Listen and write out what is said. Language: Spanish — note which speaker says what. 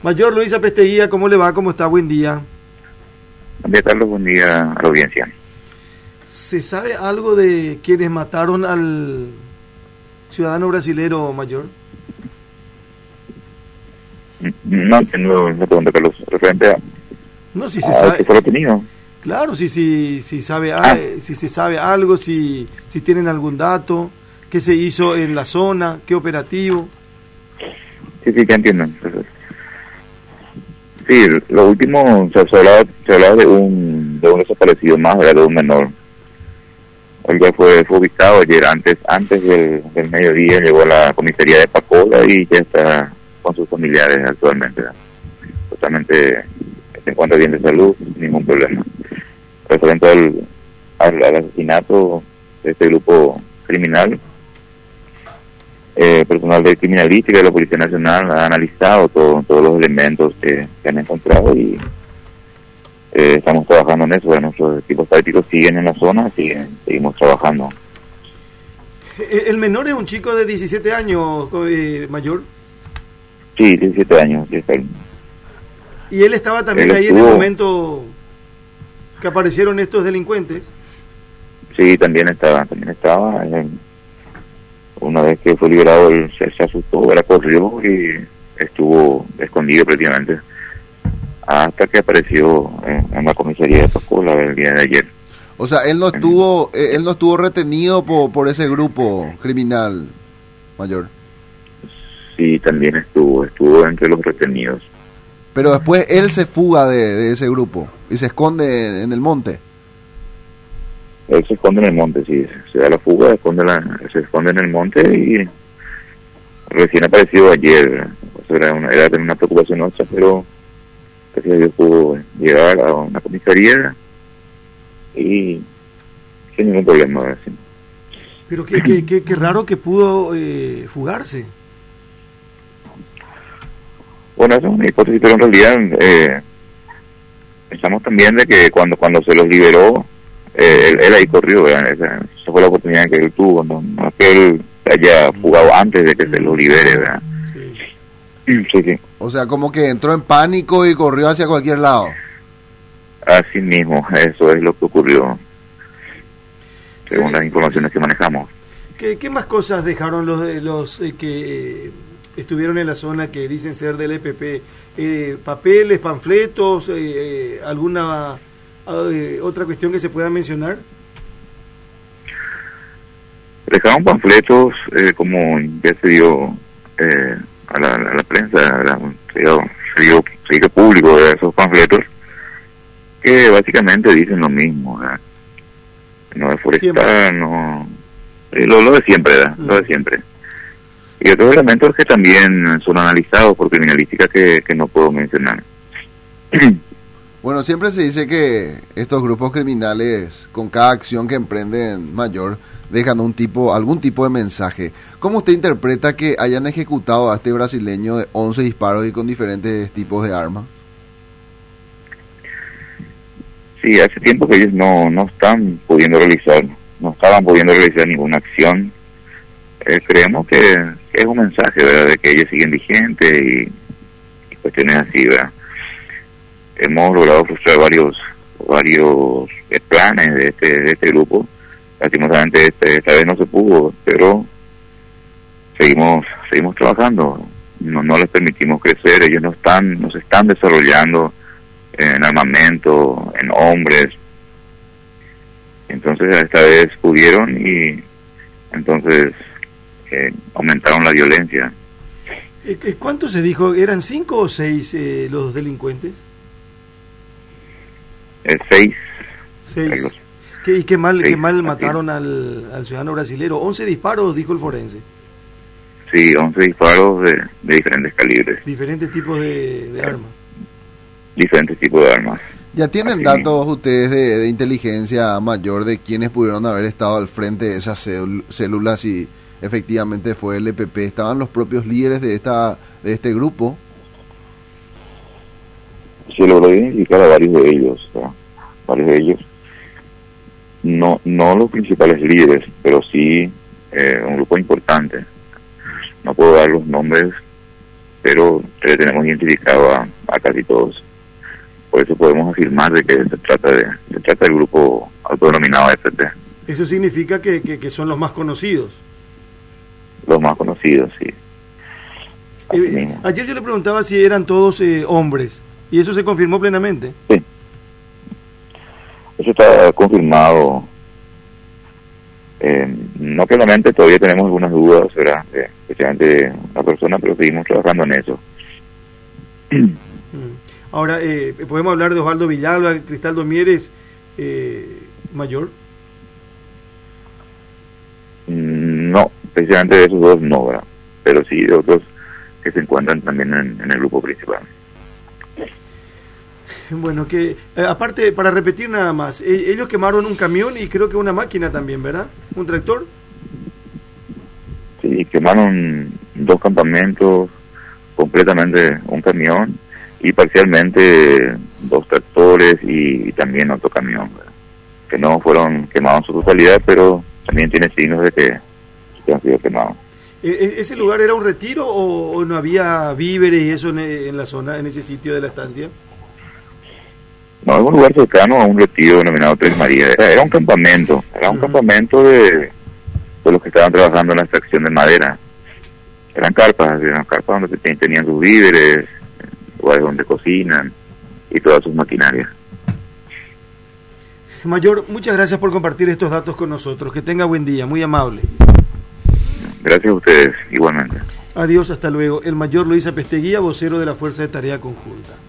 Speaker 1: Mayor Luis Apesteguía, ¿cómo le va? ¿Cómo está? Buen día.
Speaker 2: Buen día, Carlos. Buen día a la audiencia.
Speaker 1: ¿Se sabe algo de quienes mataron al ciudadano brasilero, Mayor?
Speaker 2: No entiendo la pregunta, Carlos. Referente a...
Speaker 1: No, si se sabe...
Speaker 2: que fue retenido.
Speaker 1: Claro, si sabe, si se sabe algo, si tienen algún dato, qué se hizo en la zona, qué operativo.
Speaker 2: Sí, ya entiendo. Entonces, sí, lo último, se hablaba de un desaparecido más, era de un menor. Él ya fue ubicado ayer, antes del mediodía, llegó a la comisaría de Pacola y ya está con sus familiares actualmente. Totalmente se encuentra bien de salud, ningún problema. Referente al asesinato de este grupo criminal, personal de criminalística de la Policía Nacional ha analizado todos los elementos que han encontrado y estamos trabajando en eso. Nuestros equipos tácticos siguen en la zona, seguimos trabajando.
Speaker 1: ¿El menor es un chico de 17 años, Mayor?
Speaker 2: Sí, 17 años.
Speaker 1: ¿Y él estaba también ahí en el momento que aparecieron estos delincuentes?
Speaker 2: Sí, también estaba. Una vez que fue liberado, él se asustó, corrió y estuvo escondido prácticamente hasta que apareció en la comisaría de Pacola el día de ayer.
Speaker 3: O sea, él no estuvo retenido por ese grupo criminal, Mayor.
Speaker 2: Sí, también estuvo entre los retenidos.
Speaker 3: Pero después él se fuga de ese grupo y se esconde en el monte.
Speaker 2: Él se esconde en el monte, sí, se da la fuga, se esconde en el monte y recién apareció ayer. Era una preocupación nuestra, pero gracias a Dios pudo llegar a una comisaría y sin ningún problema. ¿Sí?
Speaker 1: Pero qué raro que pudo fugarse.
Speaker 2: Bueno, eso es una hipótesis, pero en realidad pensamos también de que cuando se los liberó, él ahí corrió, esa fue la oportunidad que él tuvo, no es que él haya fugado antes de que se los libere, ¿verdad? Sí.
Speaker 3: O sea, como que entró en pánico y corrió hacia cualquier lado.
Speaker 2: Así mismo, eso es lo que ocurrió, según las informaciones que manejamos.
Speaker 1: ¿Qué más cosas dejaron los que estuvieron en la zona que dicen ser del EPP? ¿Papeles, panfletos, alguna otra cuestión que se pueda mencionar?
Speaker 2: Dejaron panfletos, como ya se dio a la prensa, se dio público de esos panfletos, que básicamente dicen lo mismo, ¿verdad? No deforestar, no... Lo de siempre, ¿verdad? Lo de siempre. Y otros elementos que también son analizados por criminalística que no puedo mencionar.
Speaker 3: Bueno, siempre se dice que estos grupos criminales, con cada acción que emprenden, Mayor, dejan algún tipo de mensaje. ¿Cómo usted interpreta que hayan ejecutado a este brasileño de 11 disparos y con diferentes tipos de armas?
Speaker 2: Sí, hace tiempo que ellos no estaban pudiendo realizar ninguna acción. Creemos que es un mensaje, ¿verdad?, de que ellos siguen vigentes y cuestiones así, ¿verdad? Hemos logrado frustrar varios planes de este grupo. Lastimosamente esta vez no se pudo, pero seguimos trabajando. No les permitimos crecer. Ellos no se están desarrollando en armamento, en hombres. Entonces esta vez pudieron y entonces aumentaron la violencia.
Speaker 1: ¿Cuánto se dijo? ¿Eran 5 o 6 los delincuentes?
Speaker 2: 6.
Speaker 1: ¿Y qué mal mataron al ciudadano brasilero? 11 disparos, dijo el forense.
Speaker 2: Sí, 11 disparos de diferentes calibres.
Speaker 1: Diferentes tipos de armas.
Speaker 2: Diferentes tipos de armas.
Speaker 3: ¿Ya tienen datos ustedes de inteligencia, Mayor, de quienes pudieron haber estado al frente de esas células y efectivamente fue el EPP? ¿Estaban los propios líderes de este grupo?
Speaker 2: Se logró identificar a varios de ellos, ¿no? Varios de ellos. No los principales líderes, pero sí un grupo importante. No puedo dar los nombres pero tenemos identificado a casi todos. Por eso podemos afirmar de que se trata del grupo autodenominado FT.
Speaker 1: Eso significa que son los más conocidos.
Speaker 2: Los más conocidos, sí.
Speaker 1: Ayer yo le preguntaba si eran todos hombres, y eso se confirmó plenamente.
Speaker 2: Sí. Eso está confirmado. No plenamente, todavía tenemos algunas dudas, ¿verdad? Especialmente de una persona, pero seguimos trabajando en eso.
Speaker 1: Ahora, ¿podemos hablar de Osvaldo Villalba, Cristaldo Mieres, mayor?
Speaker 2: No, especialmente de esos dos no, ¿verdad? Pero sí de otros que se encuentran también en el grupo principal.
Speaker 1: Bueno, que aparte, para repetir nada más, ellos quemaron un camión y creo que una máquina también, ¿verdad? ¿Un tractor?
Speaker 2: Sí, quemaron 2 campamentos, completamente un camión y parcialmente 2 tractores y también otro camión, ¿verdad? Que no fueron quemados en su totalidad, pero también tiene signos de que han sido quemados.
Speaker 1: ¿Ese lugar era un retiro o no había víveres y eso en la zona, en ese sitio de la estancia?
Speaker 2: No, es un lugar cercano a un retiro denominado Tres Marías. Era un campamento, campamento de los que estaban trabajando en la extracción de madera. Eran carpas donde tenían sus víveres, lugares donde cocinan y todas sus maquinarias.
Speaker 1: Mayor, muchas gracias por compartir estos datos con nosotros. Que tenga buen día, muy amable.
Speaker 2: Gracias a ustedes, igualmente.
Speaker 1: Adiós, hasta luego. El mayor Luis Apesteguía, vocero de la Fuerza de Tarea Conjunta.